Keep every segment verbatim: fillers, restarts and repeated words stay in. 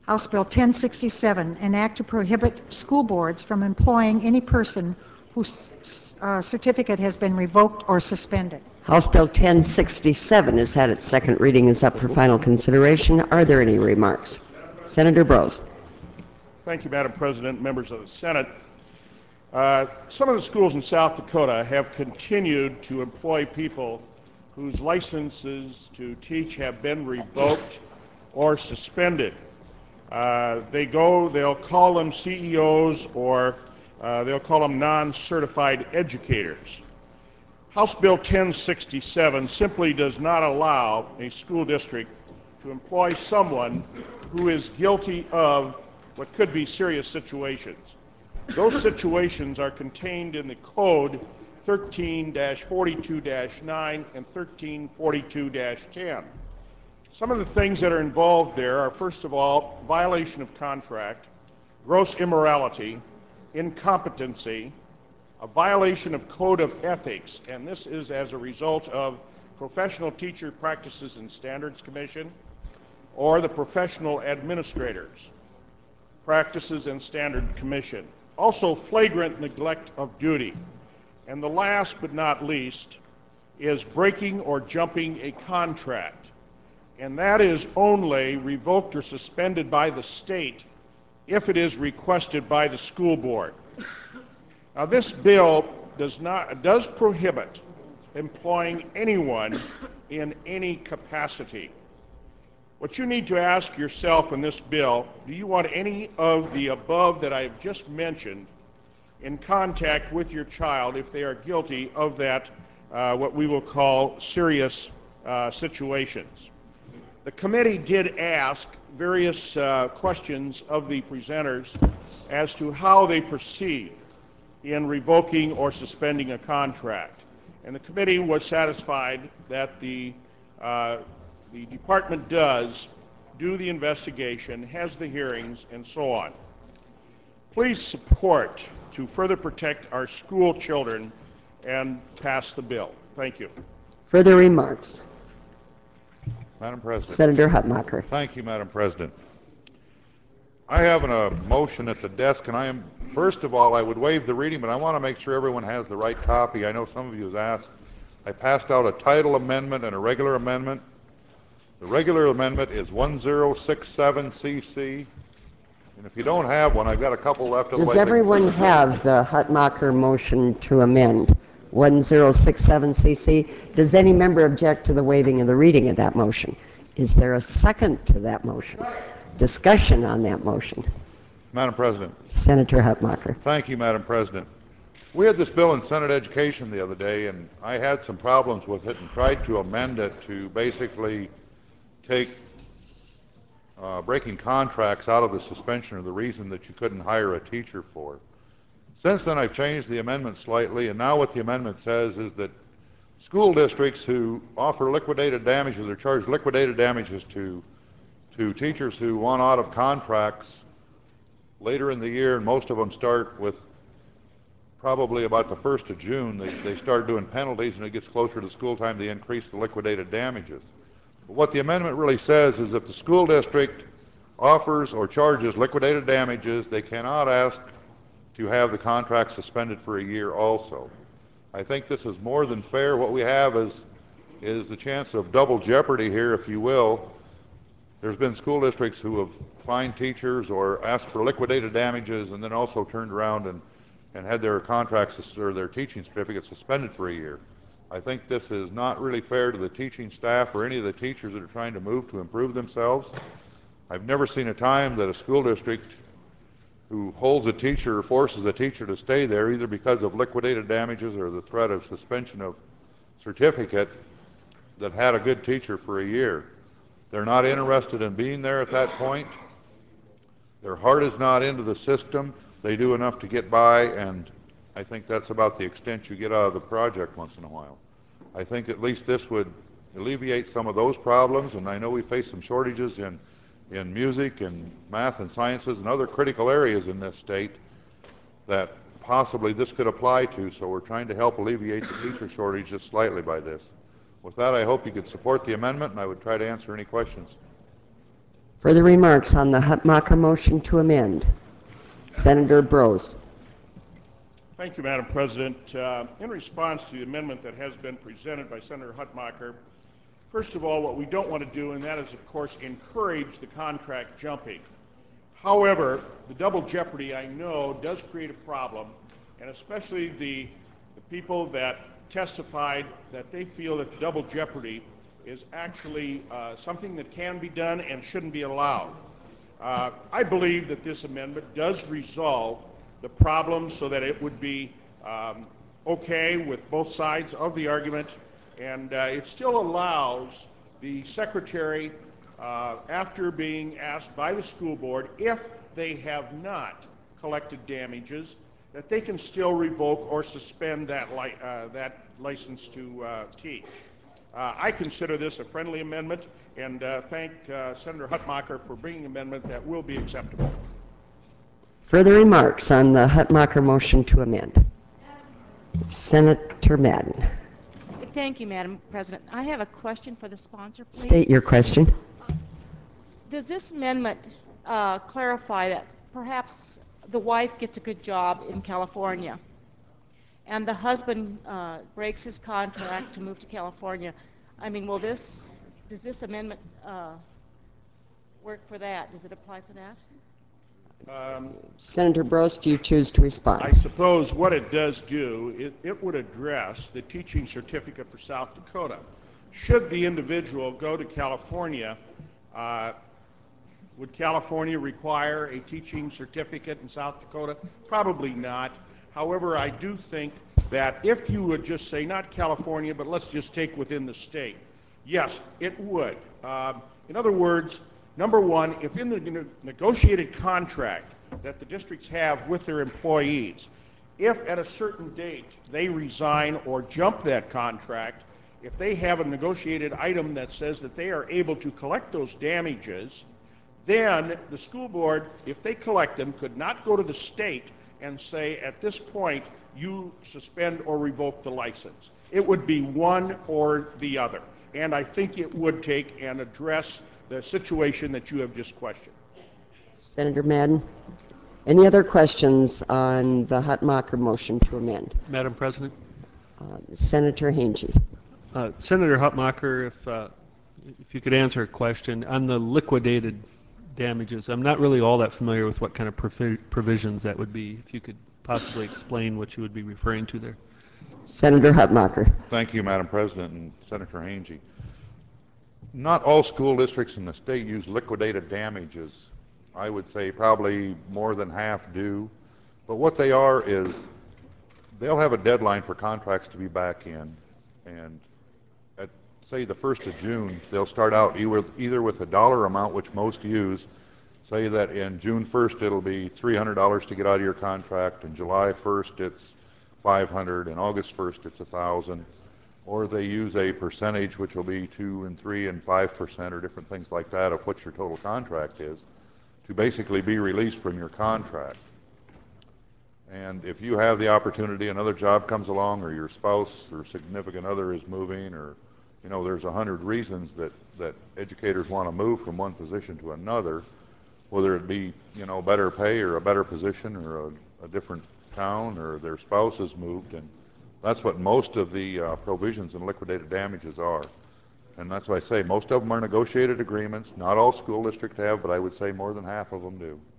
House Bill ten sixty-seven, an act to prohibit school boards from employing any person whose uh, certificate has been revoked or suspended. House Bill ten sixty-seven has had its second reading, is up for final consideration. Are there any remarks? Senator Brose. Thank you, Madam President, members of the Senate. Uh, some of the schools in South Dakota have continued to employ people whose licenses to teach have been revoked or suspended. Uh, they go, they'll call them C E Os, or uh, they'll call them non-certified educators. House Bill ten sixty-seven simply does not allow a school district to employ someone who is guilty of what could be serious situations. Those situations are contained in the code thirteen forty-two dash nine and thirteen forty-two dash ten. Some of the things that are involved there are, first of all, violation of contract, gross immorality, incompetency, a violation of code of ethics, and this is as a result of Professional Teacher Practices and Standards Commission or the Professional Administrators Practices and Standard Commission. Also, flagrant neglect of duty. And the last but not least is breaking or jumping a contract. And that is only revoked or suspended by the state if it is requested by the school board. Now, this bill does not does prohibit employing anyone in any capacity. What you need to ask yourself in this bill, do you want any of the above that I have just mentioned in contact with your child if they are guilty of that, uh, what we will call serious uh, situations? The committee did ask various uh, questions of the presenters as to how they proceed in revoking or suspending a contract. And the committee was satisfied that the, uh, the department does do the investigation, has the hearings, and so on. Please support to further protect our school children and pass the bill. Thank you. Further remarks? Madam President. Senator Hutmacher. Thank you, Madam President. I have an, a motion at the desk, and I am, first of all, I would waive the reading, but I want to make sure everyone has the right copy. I know some of you have asked. I passed out a title amendment and a regular amendment. The regular amendment is one zero six seven C C, and if you don't have one, I've got a couple left. Does everyone have the Hutmacher motion to amend one zero six seven C C? Does any member object to the waiving of the reading of that motion? Is there a second to that motion? Discussion on that motion. Madam President. Senator Hutmacher. Thank you, Madam President. We had this bill in Senate Education the other day, and I had some problems with it and tried to amend it to basically take uh, breaking contracts out of the suspension or the reason that you couldn't hire a teacher for. Since then, I've changed the amendment slightly, and now what the amendment says is that school districts who offer liquidated damages or charge liquidated damages to to teachers who want out of contracts later in the year, and most of them start with probably about the first of June, they, they start doing penalties, and it gets closer to school time, they increase the liquidated damages. But what the amendment really says is if the school district offers or charges liquidated damages, they cannot ask to have the contract suspended for a year also. I think this is more than fair. What we have is, is the chance of double jeopardy here, if you will. There's been school districts who have fined teachers or asked for liquidated damages and then also turned around and, and had their contracts or their teaching certificates suspended for a year. I think this is not really fair to the teaching staff or any of the teachers that are trying to move to improve themselves. I've never seen a time that a school district who holds a teacher or forces a teacher to stay there either because of liquidated damages or the threat of suspension of certificate that had a good teacher for a year. They're not interested in being there at that point. Their heart is not into the system. They do enough to get by, and I think that's about the extent you get out of the project once in a while. I think at least this would alleviate some of those problems, and I know we face some shortages in, in music and math and sciences and other critical areas in this state that possibly this could apply to, so we're trying to help alleviate the teacher shortage just slightly by this. With that, I hope you could support the amendment, and I would try to answer any questions. Further remarks on the Hutmacher motion to amend? Senator Brose. Thank you, Madam President. Uh, in response to the amendment that has been presented by Senator Hutmacher, first of all, what we don't want to do, and that is, of course, encourage the contract jumping. However, the double jeopardy, I know, does create a problem, and especially the, the people that testified that they feel that the double jeopardy is actually uh, something that can be done and shouldn't be allowed. Uh, I believe that this amendment does resolve the problem so that it would be um, okay with both sides of the argument, and uh, it still allows the secretary, uh, after being asked by the school board if they have not collected damages, that they can still revoke or suspend that, li uh, that license to uh, teach. Uh, I consider this a friendly amendment, and uh, thank uh, Senator Hutmacher for bringing an amendment that will be acceptable. Further remarks on the Hutmacher motion to amend? Senator Madden. Thank you, Madam President. I have a question for the sponsor, please. State your question. Does this amendment uh, clarify that perhaps the wife gets a good job in California and the husband uh, breaks his contract to move to California? I mean, will this, does this amendment uh, work for that? Does it apply for that? Um, Senator Brose, do you choose to respond? I suppose what it does do, it, it would address the teaching certificate for South Dakota. Should the individual go to California, uh, would California require a teaching certificate in South Dakota? Probably not. However, I do think that if you would just say, not California, but let's just take within the state, yes, it would. Um, in other words, number one, if in the negotiated contract that the districts have with their employees, if at a certain date they resign or jump that contract, if they have a negotiated item that says that they are able to collect those damages, then the school board, if they collect them, could not go to the state and say, at this point, you suspend or revoke the license. It would be one or the other. And I think it would take and address the situation that you have just questioned. Senator Madden. Any other questions on the Hutmacher motion to amend? Madam President? Uh, Senator Hange. Uh, Senator Hutmacher, if, uh, if you could answer a question. On the liquidated damages, I'm not really all that familiar with what kind of provi provisions that would be. If you could possibly explain what you would be referring to there. Senator Hutmacher. Thank you, Madam President, and Senator Hange. Not all school districts in the state use liquidated damages. I would say probably more than half do. But what they are is they'll have a deadline for contracts to be back in. And at, say, the first of June, they'll start out either, either with a dollar amount, which most use. Say that in June first, it'll be three hundred dollars to get out of your contract. And July first, it's five hundred dollars. And August first, it's one thousand dollars. Or they use a percentage, which will be two and three and five percent, or different things like that, of what your total contract is, to basically be released from your contract. And if you have the opportunity, another job comes along, or your spouse or significant other is moving, or you know, there's a hundred reasons that that educators want to move from one position to another, whether it be you know better pay or a better position or a, a different town, or their spouse has moved, and that's what most of the uh, provisions in liquidated damages are. And that's why I say most of them are negotiated agreements. Not all school districts have, but I would say more than half of them do.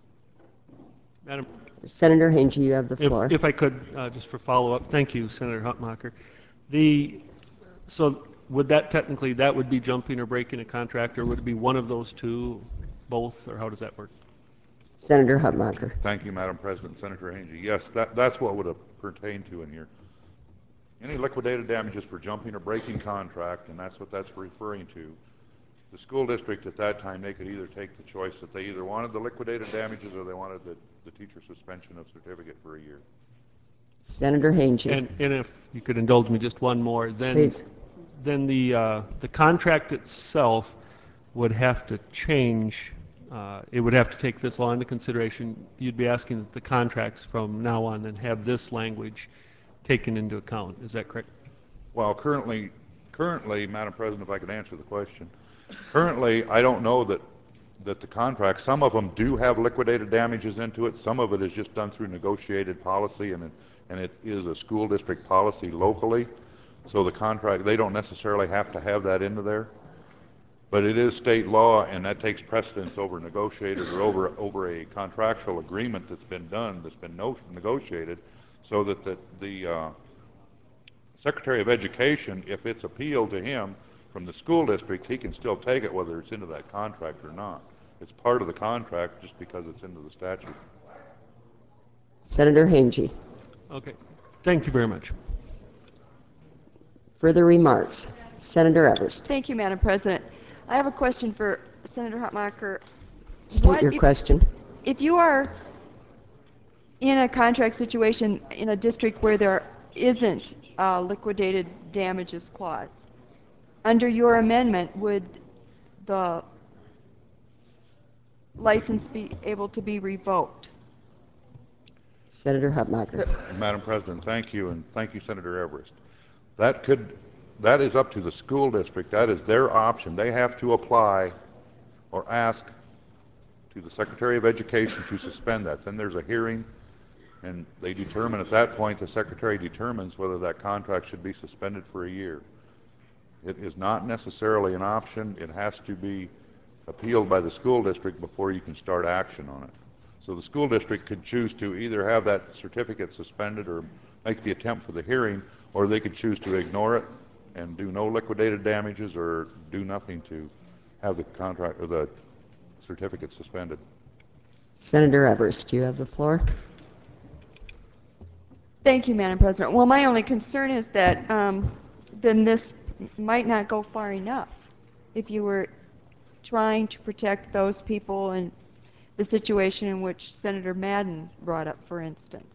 Madam, Senator Hange, you have the floor. If, if I could, uh, just for follow-up, thank you, Senator Hutmacher. The, so would that technically, that would be jumping or breaking a contract, or would it be one of those two, both, or how does that work? Senator Hutmacher. Thank you, Madam President. Senator Hange. Yes, that, that's what would have pertained to in here. Any liquidated damages for jumping or breaking contract, and that's what that's referring to. The school district at that time, they could either take the choice that they either wanted the liquidated damages or they wanted the, the teacher suspension of certificate for a year. Senator Hange. And, and if you could indulge me just one more, then, Please. then the, uh, the contract itself would have to change. Uh, it would have to take this law into consideration. You'd be asking that the contracts from now on then have this language taken into account. Is that correct? Well, currently, currently, Madam President, if I could answer the question, currently, I don't know that that the contract, some of them do have liquidated damages into it. Some of it is just done through negotiated policy, and it, and it is a school district policy locally. So the contract, they don't necessarily have to have that into there. But it is state law, and that takes precedence over negotiated or over over a contractual agreement that's been done, that's been no, negotiated, so that the, the uh, Secretary of Education, if it's appealed to him from the school district, he can still take it whether it's into that contract or not. It's part of the contract just because it's into the statute. Senator Hange. Okay. Thank you very much. Further remarks? Senator Everest. Thank you, Madam President. I have a question for Senator Hutmacher. State What your if, question. If you are in a contract situation in a district where there isn't a liquidated damages clause, under your amendment, would the license be able to be revoked? Senator Hutmacher. Madam President, thank you, and thank you, Senator Everest. That could, that is up to the school district. That is their option. They have to apply or ask to the Secretary of Education to suspend that. Then there's a hearing, and they determine at that point, the Secretary determines whether that contract should be suspended for a year. It is not necessarily an option. It has to be appealed by the school district before you can start action on it. So the school district could choose to either have that certificate suspended or make the attempt for the hearing, or they could choose to ignore it and do no liquidated damages or do nothing to have the contract or the certificate suspended. Senator Everest, do you have the floor? Thank you, Madam President. Well, my only concern is that um, then this might not go far enough if you were trying to protect those people in the situation in which Senator Madden brought up, for instance.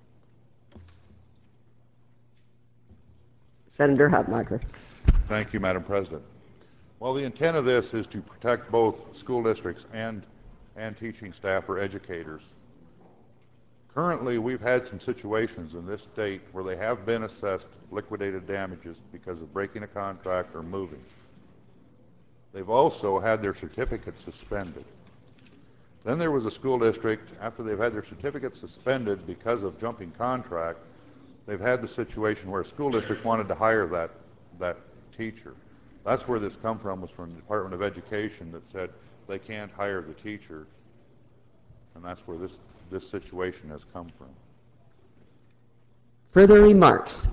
Senator Hutmacher. Thank you, Madam President. Well, the intent of this is to protect both school districts and, and teaching staff or educators. Currently, we've had some situations in this state where they have been assessed liquidated damages because of breaking a contract or moving. They've also had their certificates suspended. Then there was a school district, after they've had their certificates suspended because of jumping contract, they've had the situation where a school district wanted to hire that, that teacher. That's where this come from, was from the Department of Education that said they can't hire the teacher, and that's where this, this situation has come from. Further remarks?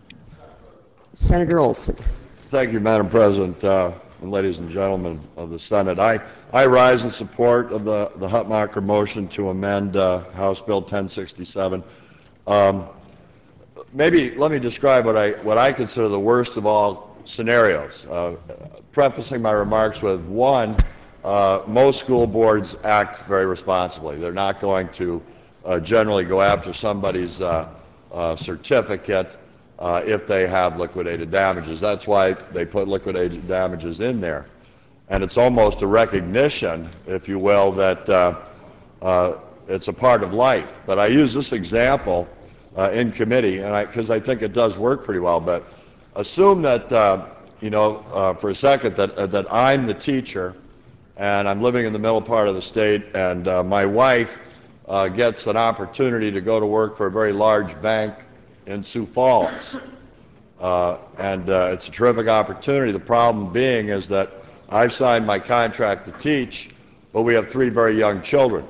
Senator Olson. Thank you, Madam President, uh, and ladies and gentlemen of the Senate. I, I rise in support of the, the Hutmacher motion to amend uh, House Bill ten sixty-seven. Um, maybe let me describe what I, what I consider the worst of all scenarios, uh, prefacing my remarks with, one, uh, most school boards act very responsibly. They're not going to uh, generally go after somebody's uh, uh, certificate uh, if they have liquidated damages. That's why they put liquidated damages in there. And it's almost a recognition, if you will, that uh, uh, it's a part of life. But I use this example uh, in committee, and I, because I think it does work pretty well. But assume that, uh, you know, uh, for a second, that, uh, that I'm the teacher, and I'm living in the middle part of the state, and uh, my wife uh, gets an opportunity to go to work for a very large bank in Sioux Falls. Uh, and uh, it's a terrific opportunity. The problem being is that I've signed my contract to teach, but we have three very young children.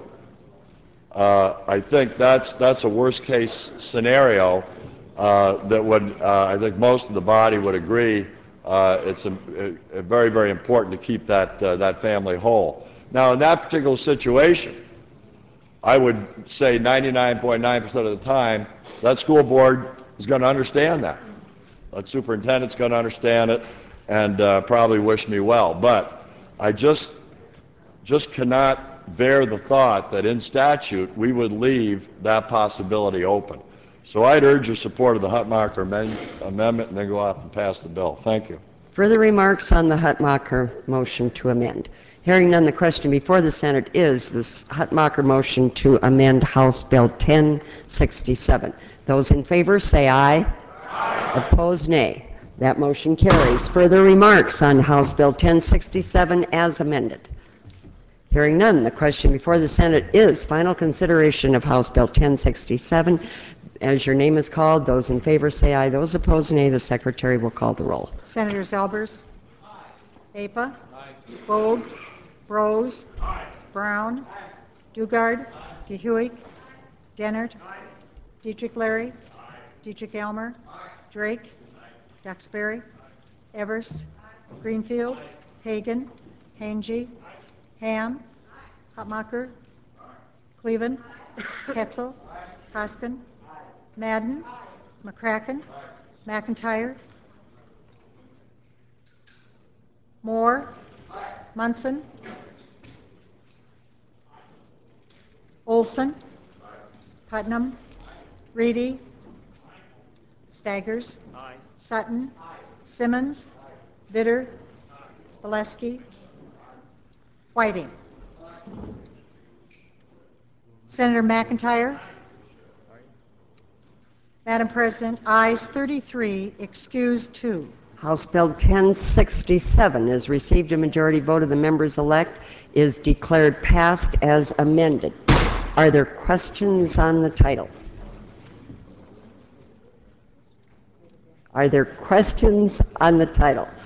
Uh, I think that's, that's a worst-case scenario uh, that would, uh, I think most of the body would agree, uh, it's a, a very, very important to keep that, uh, that family whole. Now, in that particular situation, I would say ninety-nine point nine percent of the time, that school board is going to understand that. That superintendent's going to understand it and uh, probably wish me well. But I just, just cannot bear the thought that in statute we would leave that possibility open. So I'd urge your support of the Hutmacher amendment and then go out and pass the bill. Thank you. Further remarks on the Hutmacher motion to amend? Hearing none, the question before the Senate is this Hutmacher motion to amend House Bill ten sixty-seven. Those in favor say aye. Aye. Opposed, nay. That motion carries. Further remarks on House Bill ten sixty-seven as amended? Hearing none, the question before the Senate is final consideration of House Bill ten sixty-seven. As your name is called, those in favor say aye. Those opposed, nay. The Secretary will call the roll. Senators Albers? Aye. Apa? Aye. Vogt? Brose? Aye. Brown? Aye. Dugard? Aye. DeHuig? Dennert? Aye. Dietrich Larry? Aye. Dietrich Elmer? Aye. Drake? Aye. Duxbury? Aye. Everst? Aye. Greenfield? Aye. Hagan? Hangy? Aye. Ham? Aye. Hutmacher? Aye. Cleveland? Aye. Hetzel? Aye. Hoskin? Aye. Madden? Aye. McCracken? Aye. McIntyre? Moore? Aye. Munson? Olson? Aye. Putnam? Aye. Reedy? Aye. Staggers? Aye. Sutton? Aye. Simmons? Aye. Vitter? Aye. Valesky? Whiting? Aye. Senator McIntyre? Aye. Madam President, ayes thirty-three, excused two. House Bill ten sixty-seven has received a majority vote of the members elect, is declared passed as amended. Are there questions on the title? Are there questions on the title?